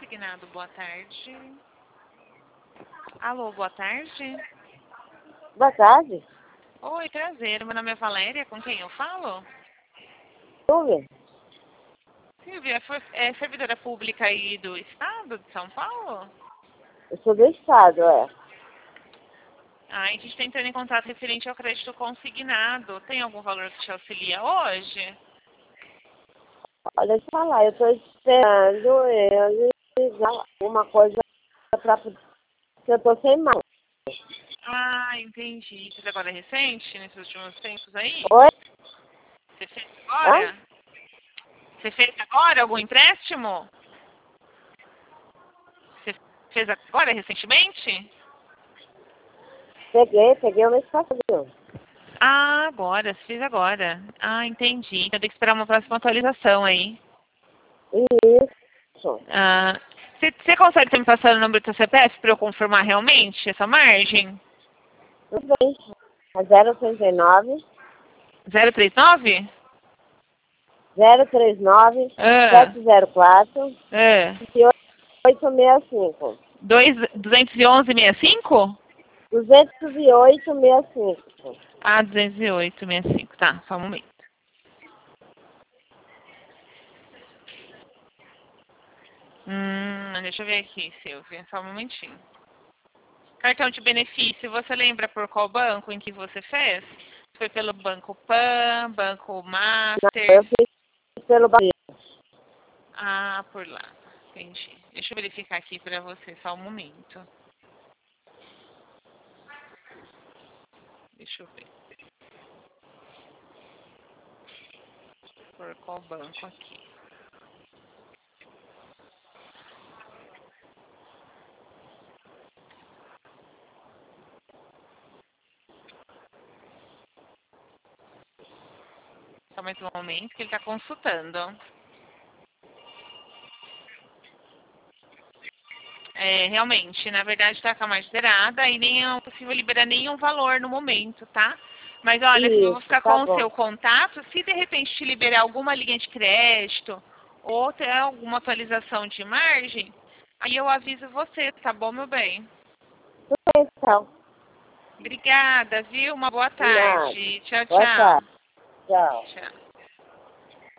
consignado, boa tarde. Alô, boa tarde. Boa tarde. Oi, prazer. Meu nome é Valéria, com quem eu falo? Silvia? Silvia, é servidora pública aí do estado de São Paulo? Eu sou do estado, é. A gente está entrando em contato referente ao crédito consignado. Tem algum valor que te auxilia hoje? Olha, deixa eu falar, eu estou esperando realizar uma coisa para que eu estou sem mão. Ah, entendi. Você agora é recente, nesses últimos tempos aí? Oi? Você fez Hã? agora? Você fez agora algum empréstimo? Você fez agora, recentemente? Peguei o mês passado. Ah, agora, você fez agora. Ah, entendi. Então tem que esperar uma próxima atualização aí. Isso. Ah, você consegue estar me passando o número do seu CPF para eu confirmar realmente essa margem? Tudo bem. É 039 039? 039 Ah, 704 ah. 865. 211,65? 208,65. Ah, 208,65. Tá, só um momento. Deixa eu ver aqui, Silvia. Só um momentinho. Cartão de benefício, você lembra por qual banco em que você fez? Foi pelo Banco Pan, Banco Não, Master? eu fiz pelo Bahia. Ah, por lá. Entendi. Deixa eu verificar aqui pra você, só um momento. Deixa eu ver. Por qual banco aqui? Só mais um momento que ele está consultando. É, realmente, na verdade está com a margem zerada e nem é possível liberar nenhum valor no momento, tá? Mas olha, eu vou Isso, ficar tá com o bom. seu contato. Se de repente te liberar alguma linha de crédito ou ter alguma atualização de margem, aí eu aviso você, tá bom, meu bem? Tudo bem, então. Obrigada, viu? Uma boa Nada. tarde. Tchau, Boa tchau. tarde. Tchau. Tchau.